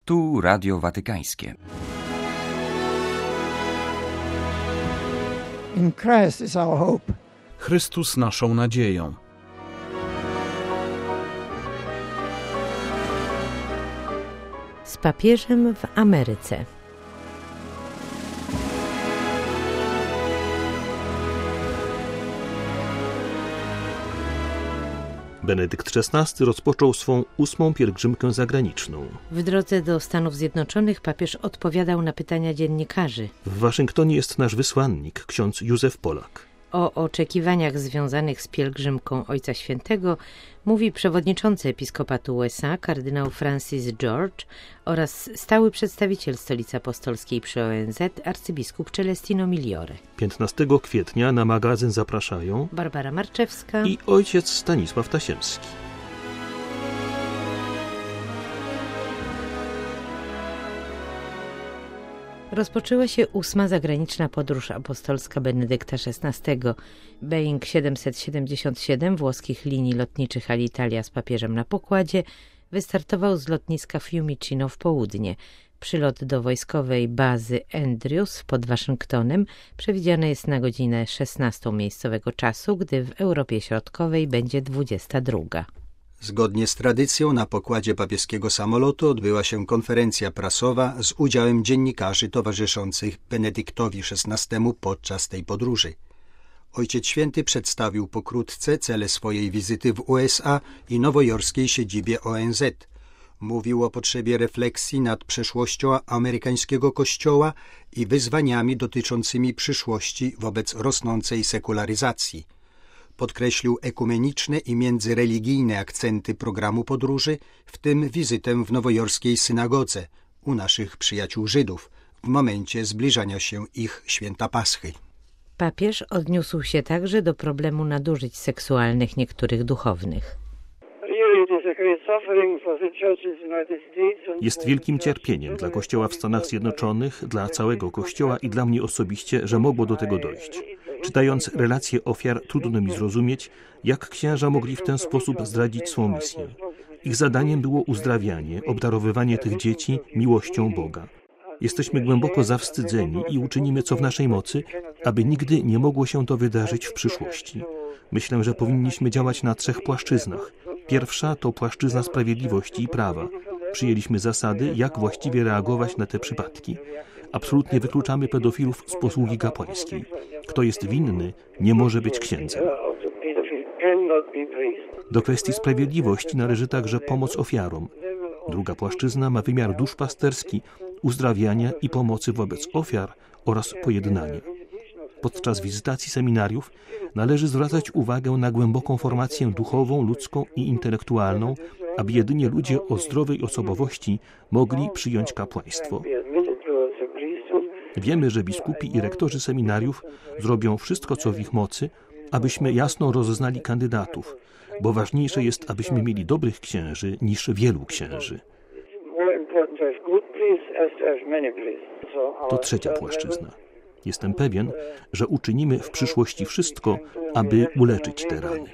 Tu Radio Watykańskie. In Christ is our hope. Chrystus naszą nadzieją. Z papieżem w Ameryce. Benedykt XVI rozpoczął swą 8. pielgrzymkę zagraniczną. W drodze do Stanów Zjednoczonych papież odpowiadał na pytania dziennikarzy. W Waszyngtonie jest nasz wysłannik, ksiądz Józef Polak. O oczekiwaniach związanych z pielgrzymką Ojca Świętego mówi przewodniczący Episkopatu USA kardynał Francis George oraz stały przedstawiciel Stolicy Apostolskiej przy ONZ arcybiskup Celestino Migliore. 15 kwietnia na magazyn zapraszają Barbara Marczewska i ojciec Stanisław Tasiemski. Rozpoczęła się 8. zagraniczna podróż apostolska Benedykta XVI. Boeing 777 włoskich linii lotniczych Alitalia z papieżem na pokładzie wystartował z lotniska Fiumicino w południe. Przylot do wojskowej bazy Andrews pod Waszyngtonem przewidziany jest na godzinę 16 miejscowego czasu, gdy w Europie Środkowej będzie 22. Zgodnie z tradycją na pokładzie papieskiego samolotu odbyła się konferencja prasowa z udziałem dziennikarzy towarzyszących Benedyktowi XVI podczas tej podróży. Ojciec Święty przedstawił pokrótce cele swojej wizyty w USA i nowojorskiej siedzibie ONZ. Mówił o potrzebie refleksji nad przeszłością amerykańskiego Kościoła i wyzwaniami dotyczącymi przyszłości wobec rosnącej sekularyzacji. Podkreślił ekumeniczne i międzyreligijne akcenty programu podróży, w tym wizytę w nowojorskiej synagodze u naszych przyjaciół Żydów w momencie zbliżania się ich święta Paschy. Papież odniósł się także do problemu nadużyć seksualnych niektórych duchownych. Jest wielkim cierpieniem dla Kościoła w Stanach Zjednoczonych, dla całego Kościoła i dla mnie osobiście, że mogło do tego dojść. Czytając relacje ofiar, trudno mi zrozumieć, jak księża mogli w ten sposób zdradzić swą misję. Ich zadaniem było uzdrawianie, obdarowywanie tych dzieci miłością Boga. Jesteśmy głęboko zawstydzeni i uczynimy co w naszej mocy, aby nigdy nie mogło się to wydarzyć w przyszłości. Myślę, że powinniśmy działać na 3 płaszczyznach. Pierwsza to płaszczyzna sprawiedliwości i prawa. Przyjęliśmy zasady, jak właściwie reagować na te przypadki. Absolutnie wykluczamy pedofilów z posługi kapłańskiej. Kto jest winny, nie może być księdzem. Do kwestii sprawiedliwości należy także pomoc ofiarom. Druga płaszczyzna ma wymiar duszpasterski, uzdrawiania i pomocy wobec ofiar oraz pojednania. Podczas wizytacji seminariów należy zwracać uwagę na głęboką formację duchową, ludzką i intelektualną, aby jedynie ludzie o zdrowej osobowości mogli przyjąć kapłaństwo. Wiemy, że biskupi i rektorzy seminariów zrobią wszystko, co w ich mocy, abyśmy jasno rozeznali kandydatów, bo ważniejsze jest, abyśmy mieli dobrych księży niż wielu księży. To trzecia płaszczyzna. Jestem pewien, że uczynimy w przyszłości wszystko, aby uleczyć te rany.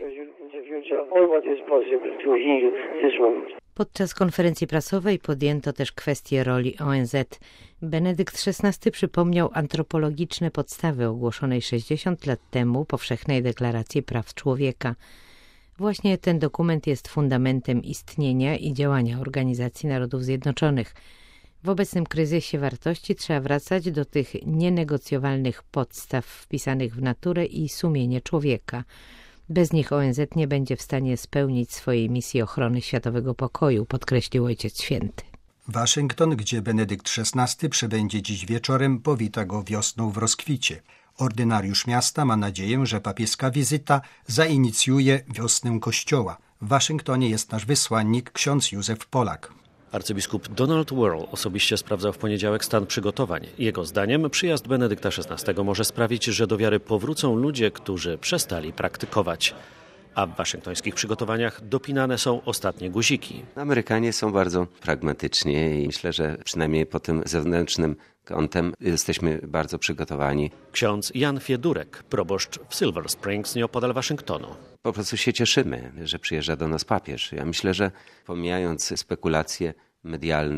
Podczas konferencji prasowej podjęto też kwestię roli ONZ. Benedykt XVI przypomniał antropologiczne podstawy ogłoszonej 60 lat temu Powszechnej Deklaracji Praw Człowieka. Właśnie ten dokument jest fundamentem istnienia i działania Organizacji Narodów Zjednoczonych. W obecnym kryzysie wartości trzeba wracać do tych nienegocjowalnych podstaw wpisanych w naturę i sumienie człowieka. Bez nich ONZ nie będzie w stanie spełnić swojej misji ochrony światowego pokoju, podkreślił Ojciec Święty. Waszyngton, gdzie Benedykt XVI przebędzie dziś wieczorem, powita go wiosną w rozkwicie. Ordynariusz miasta ma nadzieję, że papieska wizyta zainicjuje wiosnę Kościoła. W Waszyngtonie jest nasz wysłannik ksiądz Józef Polak. Arcybiskup Donald Wuerl osobiście sprawdzał w poniedziałek stan przygotowań. Jego zdaniem przyjazd Benedykta XVI może sprawić, że do wiary powrócą ludzie, którzy przestali praktykować. A w waszyngtońskich przygotowaniach dopinane są ostatnie guziki. Amerykanie są bardzo pragmatyczni i myślę, że przynajmniej pod tym zewnętrznym kątem jesteśmy bardzo przygotowani. Ksiądz Jan Fiedurek, proboszcz w Silver Springs, nieopodal Waszyngtonu. Po prostu się cieszymy, że przyjeżdża do nas papież. Ja myślę, że pomijając spekulacje medialne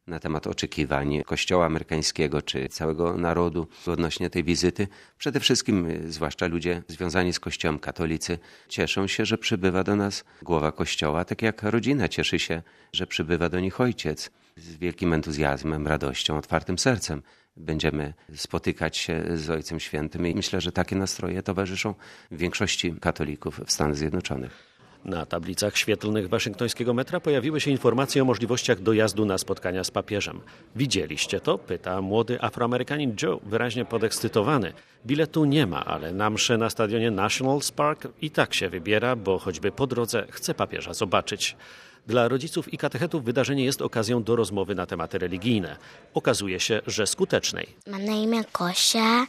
na temat oczekiwań Kościoła amerykańskiego czy całego narodu odnośnie tej wizyty. Przede wszystkim, zwłaszcza ludzie związani z Kościołem, katolicy, cieszą się, że przybywa do nas głowa Kościoła, tak jak rodzina cieszy się, że przybywa do nich ojciec. Z wielkim entuzjazmem, radością, otwartym sercem będziemy spotykać się z Ojcem Świętym i myślę, że takie nastroje towarzyszą większości katolików w Stanach Zjednoczonych. Na tablicach świetlnych waszyngtońskiego metra pojawiły się informacje o możliwościach dojazdu na spotkania z papieżem. Widzieliście to? Pyta młody Afroamerykanin Joe, wyraźnie podekscytowany. Biletu nie ma, ale na mszę na stadionie Nationals Park i tak się wybiera, bo choćby po drodze chce papieża zobaczyć. Dla rodziców i katechetów wydarzenie jest okazją do rozmowy na tematy religijne. Okazuje się, że skutecznej. Mam na imię Gosia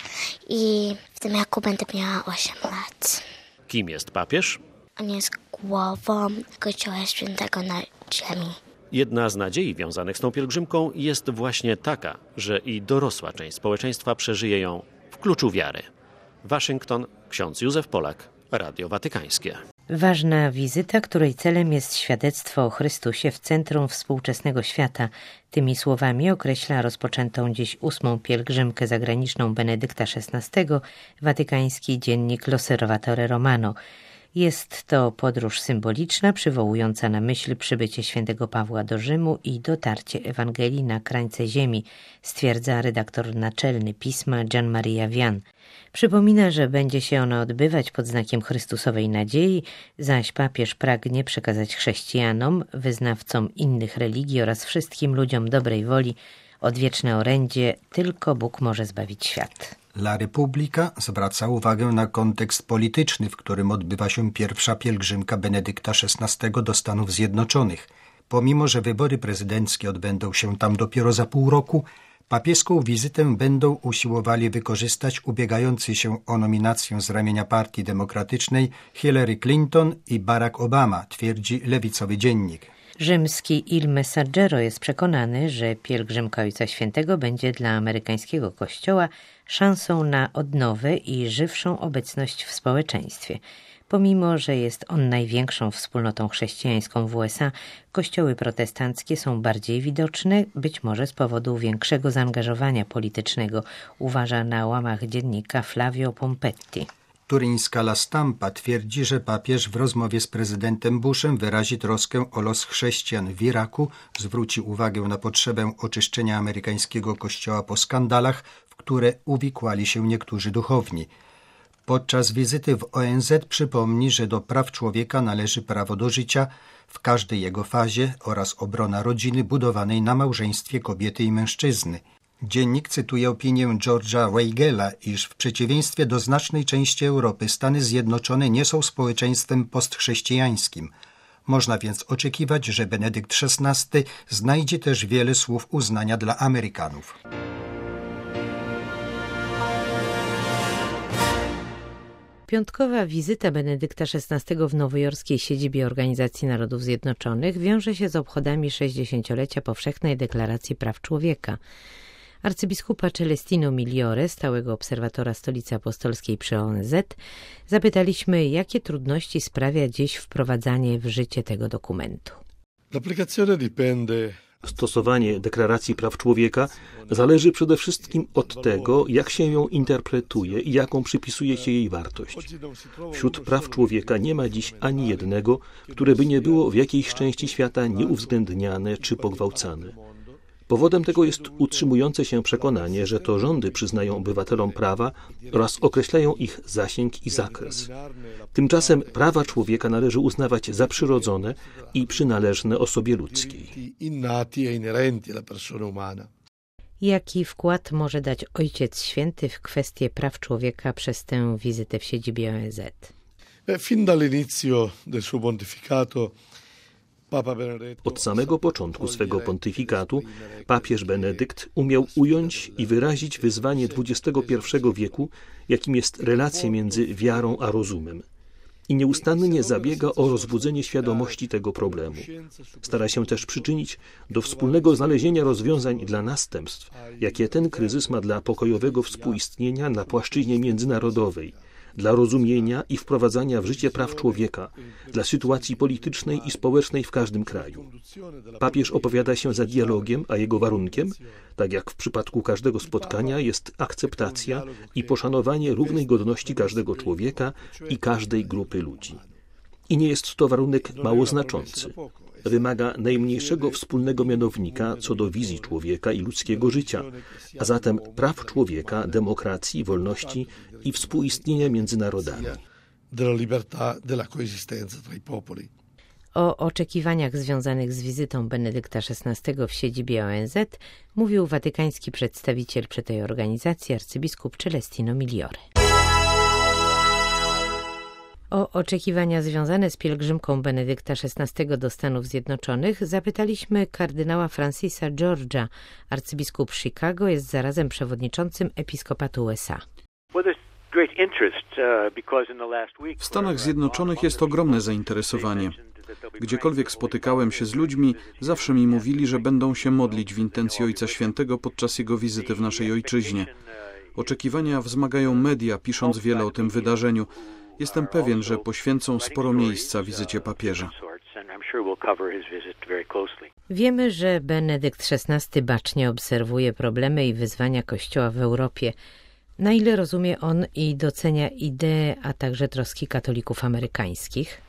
i w tym roku będę miała 8 lat. Kim jest papież? On jest głową Kościoła Świętego na ziemi. Jedna z nadziei wiązanych z tą pielgrzymką jest właśnie taka, że i dorosła część społeczeństwa przeżyje ją w kluczu wiary. Waszyngton, ksiądz Józef Polak, Radio Watykańskie. Ważna wizyta, której celem jest świadectwo o Chrystusie w centrum współczesnego świata. Tymi słowami określa rozpoczętą dziś 8. pielgrzymkę zagraniczną Benedykta XVI watykański dziennik L'Osservatore Romano. Jest to podróż symboliczna, przywołująca na myśl przybycie świętego Pawła do Rzymu i dotarcie Ewangelii na krańce ziemi, stwierdza redaktor naczelny pisma Gian Maria Vian. Przypomina, że będzie się ona odbywać pod znakiem Chrystusowej nadziei, zaś papież pragnie przekazać chrześcijanom, wyznawcom innych religii oraz wszystkim ludziom dobrej woli odwieczne orędzie, tylko Bóg może zbawić świat. La Repubblica zwraca uwagę na kontekst polityczny, w którym odbywa się pierwsza pielgrzymka Benedykta XVI do Stanów Zjednoczonych. Pomimo że wybory prezydenckie odbędą się tam dopiero za pół roku, papieską wizytę będą usiłowali wykorzystać ubiegający się o nominację z ramienia Partii Demokratycznej Hillary Clinton i Barack Obama, twierdzi lewicowy dziennik. Rzymski Il Messaggero jest przekonany, że pielgrzymka Ojca Świętego będzie dla amerykańskiego Kościoła szansą na odnowę i żywszą obecność w społeczeństwie. Pomimo że jest on największą wspólnotą chrześcijańską w USA, kościoły protestanckie są bardziej widoczne, być może z powodu większego zaangażowania politycznego, uważa na łamach dziennika Flavio Pompetti. Turyńska La Stampa twierdzi, że papież w rozmowie z prezydentem Bushem wyrazi troskę o los chrześcijan w Iraku, zwróci uwagę na potrzebę oczyszczenia amerykańskiego kościoła po skandalach, w które uwikłali się niektórzy duchowni. Podczas wizyty w ONZ przypomni, że do praw człowieka należy prawo do życia w każdej jego fazie oraz obrona rodziny budowanej na małżeństwie kobiety i mężczyzny. Dziennik cytuje opinię George'a Weigela, iż w przeciwieństwie do znacznej części Europy Stany Zjednoczone nie są społeczeństwem postchrześcijańskim. Można więc oczekiwać, że Benedykt XVI znajdzie też wiele słów uznania dla Amerykanów. Piątkowa wizyta Benedykta XVI w nowojorskiej siedzibie Organizacji Narodów Zjednoczonych wiąże się z obchodami 60-lecia Powszechnej Deklaracji Praw Człowieka. Arcybiskupa Celestino Migliore, stałego obserwatora Stolicy Apostolskiej przy ONZ, zapytaliśmy, jakie trudności sprawia dziś wprowadzanie w życie tego dokumentu. Stosowanie Deklaracji Praw Człowieka zależy przede wszystkim od tego, jak się ją interpretuje i jaką przypisuje się jej wartość. Wśród praw człowieka nie ma dziś ani jednego, które by nie było w jakiejś części świata nieuwzględniane czy pogwałcane. Powodem tego jest utrzymujące się przekonanie, że to rządy przyznają obywatelom prawa oraz określają ich zasięg i zakres. Tymczasem prawa człowieka należy uznawać za przyrodzone i przynależne osobie ludzkiej. Jaki wkład może dać Ojciec Święty w kwestię praw człowieka przez tę wizytę w siedzibie ONZ? Fin dall'inizio del suo pontificato Od samego początku swego pontyfikatu papież Benedykt umiał ująć i wyrazić wyzwanie XXI wieku, jakim jest relacja między wiarą a rozumem. I nieustannie zabiega o rozbudzenie świadomości tego problemu. Stara się też przyczynić do wspólnego znalezienia rozwiązań dla następstw, jakie ten kryzys ma dla pokojowego współistnienia na płaszczyźnie międzynarodowej, dla rozumienia i wprowadzania w życie praw człowieka, dla sytuacji politycznej i społecznej w każdym kraju. Papież opowiada się za dialogiem, a jego warunkiem, tak jak w przypadku każdego spotkania, jest akceptacja i poszanowanie równej godności każdego człowieka i każdej grupy ludzi. I nie jest to warunek mało znaczący. Wymaga najmniejszego wspólnego mianownika co do wizji człowieka i ludzkiego życia, a zatem praw człowieka, demokracji, wolności i współistnienia między narodami. O oczekiwaniach związanych z wizytą Benedykta XVI w siedzibie ONZ mówił watykański przedstawiciel przy tej organizacji arcybiskup Celestino Migliore. O oczekiwania związane z pielgrzymką Benedykta XVI do Stanów Zjednoczonych zapytaliśmy kardynała Francisa George'a. Arcybiskup Chicago jest zarazem przewodniczącym Episkopatu USA. W Stanach Zjednoczonych jest ogromne zainteresowanie. Gdziekolwiek spotykałem się z ludźmi, zawsze mi mówili, że będą się modlić w intencji Ojca Świętego podczas jego wizyty w naszej ojczyźnie. Oczekiwania wzmagają media, pisząc wiele o tym wydarzeniu. Jestem pewien, że poświęcą sporo miejsca wizycie papieża. Wiemy, że Benedykt XVI bacznie obserwuje problemy i wyzwania Kościoła w Europie. Na ile rozumie on i docenia idee, a także troski katolików amerykańskich?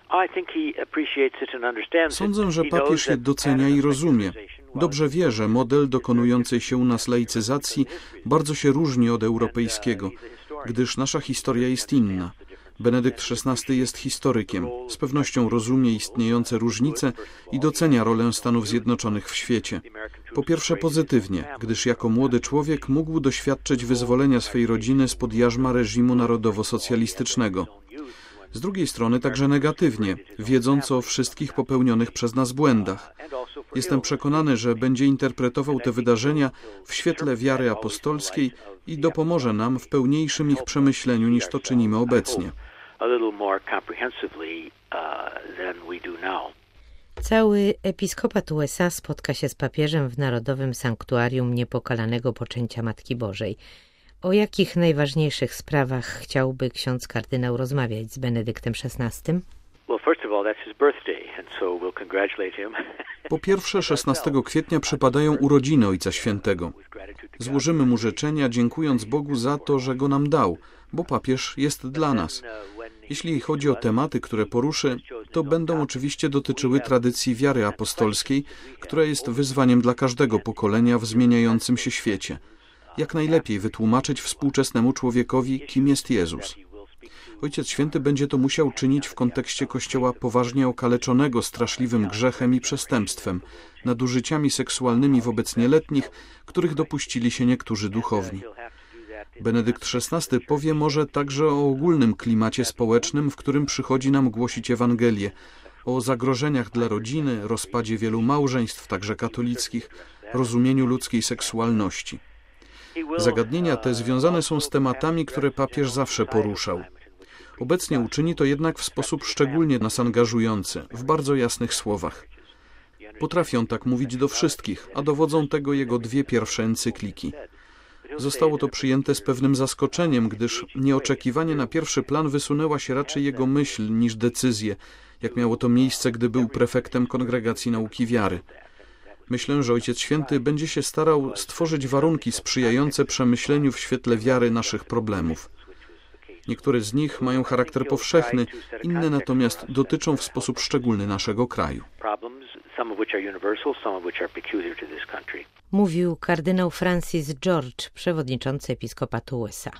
Sądzę, że papież je docenia i rozumie. Dobrze wie, że model dokonującej się u nas laicyzacji bardzo się różni od europejskiego, gdyż nasza historia jest inna. Benedykt XVI jest historykiem, z pewnością rozumie istniejące różnice i docenia rolę Stanów Zjednoczonych w świecie. Po pierwsze pozytywnie, gdyż jako młody człowiek mógł doświadczyć wyzwolenia swej rodziny spod jarzma reżimu narodowo-socjalistycznego. Z drugiej strony także negatywnie, wiedząc o wszystkich popełnionych przez nas błędach. Jestem przekonany, że będzie interpretował te wydarzenia w świetle wiary apostolskiej i dopomoże nam w pełniejszym ich przemyśleniu niż to czynimy obecnie. Cały episkopat USA spotka się z papieżem w Narodowym Sanktuarium Niepokalanego Poczęcia Matki Bożej. O jakich najważniejszych sprawach chciałby ksiądz kardynał rozmawiać z Benedyktem XVI? Po pierwsze, 16 kwietnia przypadają urodziny Ojca Świętego. Złożymy mu życzenia, dziękując Bogu za to, że go nam dał, bo papież jest dla nas. Jeśli chodzi o tematy, które poruszy, to będą oczywiście dotyczyły tradycji wiary apostolskiej, która jest wyzwaniem dla każdego pokolenia w zmieniającym się świecie. Jak najlepiej wytłumaczyć współczesnemu człowiekowi, kim jest Jezus. Ojciec Święty będzie to musiał czynić w kontekście Kościoła poważnie okaleczonego straszliwym grzechem i przestępstwem, nadużyciami seksualnymi wobec nieletnich, których dopuścili się niektórzy duchowni. Benedykt XVI powie może także o ogólnym klimacie społecznym, w którym przychodzi nam głosić Ewangelię, o zagrożeniach dla rodziny, rozpadzie wielu małżeństw, także katolickich, rozumieniu ludzkiej seksualności. Zagadnienia te związane są z tematami, które papież zawsze poruszał. Obecnie uczyni to jednak w sposób szczególnie nas angażujący, w bardzo jasnych słowach. Potrafi on tak mówić do wszystkich, a dowodzą tego jego 2 pierwsze encykliki. Zostało to przyjęte z pewnym zaskoczeniem, gdyż nieoczekiwanie na pierwszy plan wysunęła się raczej jego myśl niż decyzje, jak miało to miejsce, gdy był prefektem Kongregacji Nauki Wiary. Myślę, że Ojciec Święty będzie się starał stworzyć warunki sprzyjające przemyśleniu w świetle wiary naszych problemów. Niektóre z nich mają charakter powszechny, inne natomiast dotyczą w sposób szczególny naszego kraju. Mówił kardynał Francis George, przewodniczący Episkopatu USA.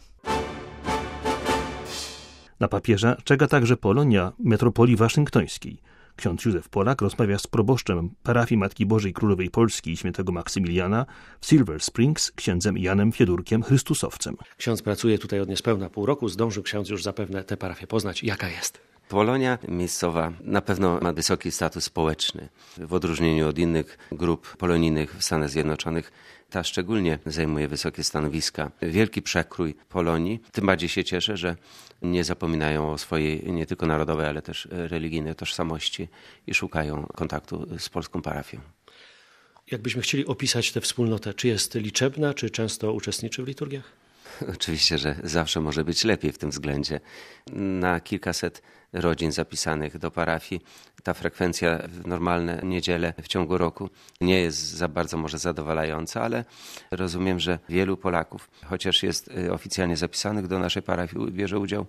Na papieża czeka także Polonia metropolii waszyngtońskiej. Ksiądz Józef Polak rozmawia z proboszczem parafii Matki Bożej Królowej Polski i Świętego Maksymiliana w Silver Springs, księdzem Janem Fiedurkiem, Chrystusowcem. Ksiądz pracuje tutaj od niespełna pół roku. Zdążył ksiądz już zapewne tę parafię poznać. Jaka jest? Polonia miejscowa na pewno ma wysoki status społeczny. W odróżnieniu od innych grup polonijnych w Stanach Zjednoczonych, ta szczególnie zajmuje wysokie stanowiska. Wielki przekrój Polonii. Tym bardziej się cieszę, że nie zapominają o swojej nie tylko narodowej, ale też religijnej tożsamości i szukają kontaktu z polską parafią. Jakbyśmy chcieli opisać tę wspólnotę, czy jest liczebna, czy często uczestniczy w liturgiach? Oczywiście, że zawsze może być lepiej w tym względzie. Na kilkaset rodzin zapisanych do parafii ta frekwencja w normalne niedziele w ciągu roku nie jest za bardzo może zadowalająca, ale rozumiem, że wielu Polaków, chociaż jest oficjalnie zapisanych do naszej parafii, bierze udział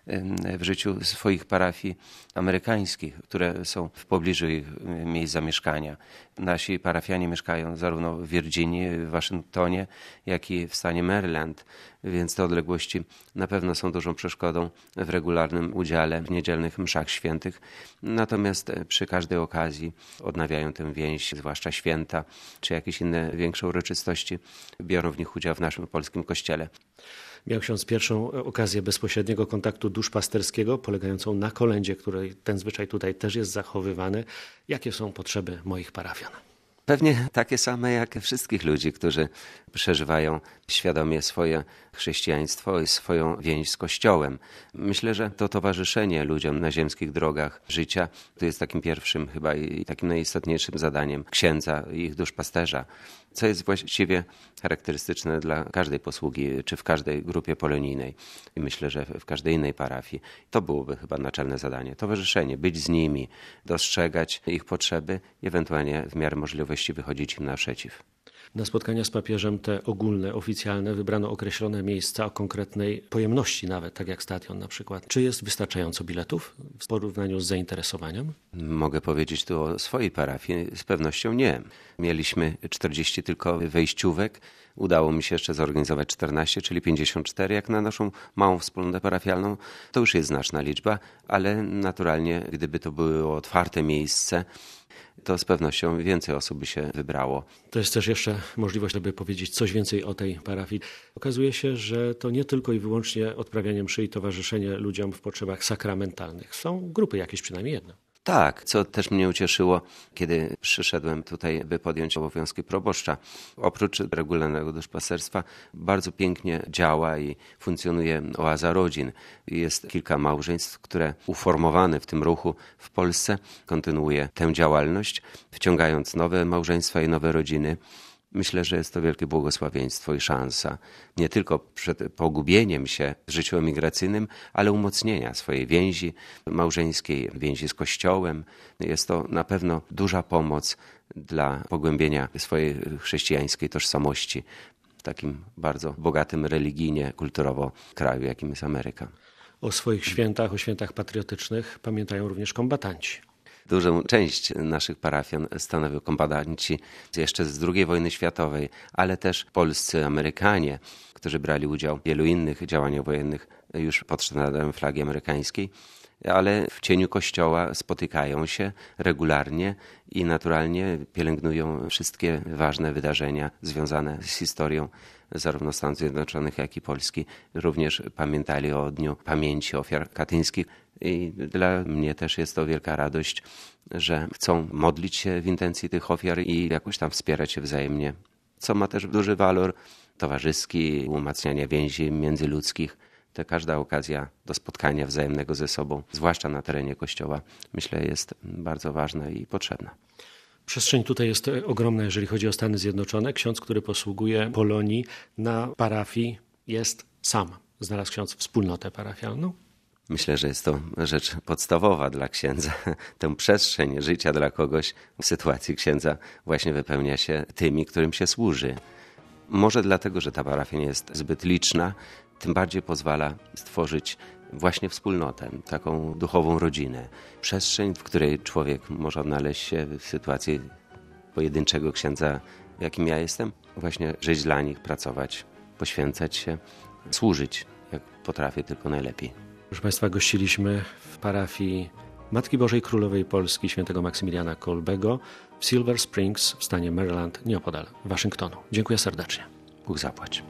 w życiu swoich parafii amerykańskich, które są w pobliżu ich miejsc zamieszkania. Nasi parafianie mieszkają zarówno w Virginii, w Waszyngtonie, jak i w stanie Maryland, więc te odległości na pewno są dużą przeszkodą w regularnym udziale w niedzielnych mszach świętych. Natomiast przy każdej okazji odnawiają tę więź, zwłaszcza święta, czy jakieś inne większe uroczystości, biorą w nich udział w naszym polskim kościele. Miał ksiądz pierwszą okazję bezpośredniego kontaktu duszpasterskiego, polegającą na kolędzie, której ten zwyczaj tutaj też jest zachowywany. Jakie są potrzeby moich parafian? Pewnie takie same jak wszystkich ludzi, którzy przeżywają świadomie swoje chrześcijaństwo i swoją więź z Kościołem. Myślę, że to towarzyszenie ludziom na ziemskich drogach życia to jest takim pierwszym chyba i takim najistotniejszym zadaniem księdza i ich duszpasterza, co jest właściwie charakterystyczne dla każdej posługi, czy w każdej grupie polonijnej. I myślę, że w każdej innej parafii. To byłoby chyba naczelne zadanie. Towarzyszenie, być z nimi, dostrzegać ich potrzeby i ewentualnie w miarę możliwości wychodzić im naprzeciw. Na spotkania z papieżem te ogólne, oficjalne, wybrano określone miejsca o konkretnej pojemności nawet, tak jak stadion na przykład. Czy jest wystarczająco biletów w porównaniu z zainteresowaniem? Mogę powiedzieć tu o swojej parafii. Z pewnością nie. Mieliśmy 40 tylko wejściówek. Udało mi się jeszcze zorganizować 14, czyli 54 jak na naszą małą wspólnotę parafialną. To już jest znaczna liczba, ale naturalnie, gdyby to było otwarte miejsce, to z pewnością więcej osób by się wybrało. To jest też jeszcze możliwość, żeby powiedzieć coś więcej o tej parafii. Okazuje się, że to nie tylko i wyłącznie odprawianie mszy i towarzyszenie ludziom w potrzebach sakramentalnych. Są grupy jakieś, przynajmniej jedno. Tak, co też mnie ucieszyło, kiedy przyszedłem tutaj, by podjąć obowiązki proboszcza. Oprócz regularnego duszpasterstwa bardzo pięknie działa i funkcjonuje oaza rodzin. Jest kilka małżeństw, które uformowane w tym ruchu w Polsce kontynuuje tę działalność, wciągając nowe małżeństwa i nowe rodziny. Myślę, że jest to wielkie błogosławieństwo i szansa nie tylko przed pogubieniem się w życiu emigracyjnym, ale umocnienia swojej więzi małżeńskiej, więzi z Kościołem. Jest to na pewno duża pomoc dla pogłębienia swojej chrześcijańskiej tożsamości w takim bardzo bogatym religijnie, kulturowo kraju, jakim jest Ameryka. O swoich świętach, o świętach patriotycznych pamiętają również kombatanci. Dużą część naszych parafian stanowią kombatanci jeszcze z II wojny światowej, ale też polscy Amerykanie, którzy brali udział w wielu innych działaniach wojennych już pod sztandarem flagi amerykańskiej, ale w cieniu Kościoła spotykają się regularnie i naturalnie pielęgnują wszystkie ważne wydarzenia związane z historią zarówno Stanów Zjednoczonych, jak i Polski. Również pamiętali o Dniu Pamięci Ofiar Katyńskich. I dla mnie też jest to wielka radość, że chcą modlić się w intencji tych ofiar i jakoś tam wspierać się wzajemnie, co ma też duży walor towarzyski, umacniania więzi międzyludzkich. To każda okazja do spotkania wzajemnego ze sobą, zwłaszcza na terenie Kościoła, myślę, jest bardzo ważna i potrzebna. Przestrzeń tutaj jest ogromna, jeżeli chodzi o Stany Zjednoczone. Ksiądz, który posługuje Polonii na parafii, jest sam. Znalazł ksiądz wspólnotę parafialną? Myślę, że jest to rzecz podstawowa dla księdza. Tę przestrzeń życia dla kogoś w sytuacji księdza właśnie wypełnia się tymi, którym się służy. Może dlatego, że ta parafia nie jest zbyt liczna, tym bardziej pozwala stworzyć właśnie wspólnotę, taką duchową rodzinę. Przestrzeń, w której człowiek może odnaleźć się w sytuacji pojedynczego księdza, jakim ja jestem. Właśnie żyć dla nich, pracować, poświęcać się, służyć, jak potrafię, tylko najlepiej. Proszę Państwa, gościliśmy w parafii Matki Bożej Królowej Polski świętego Maksymiliana Kolbego w Silver Springs w stanie Maryland, nieopodal Waszyngtonu. Dziękuję serdecznie. Bóg zapłać.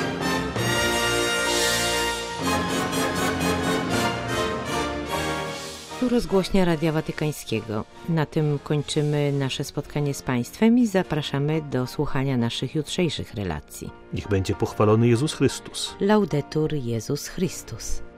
Tu rozgłośnia Radia Watykańskiego. Na tym kończymy nasze spotkanie z Państwem i zapraszamy do słuchania naszych jutrzejszych relacji. Niech będzie pochwalony Jezus Chrystus. Laudetur Jezus Chrystus.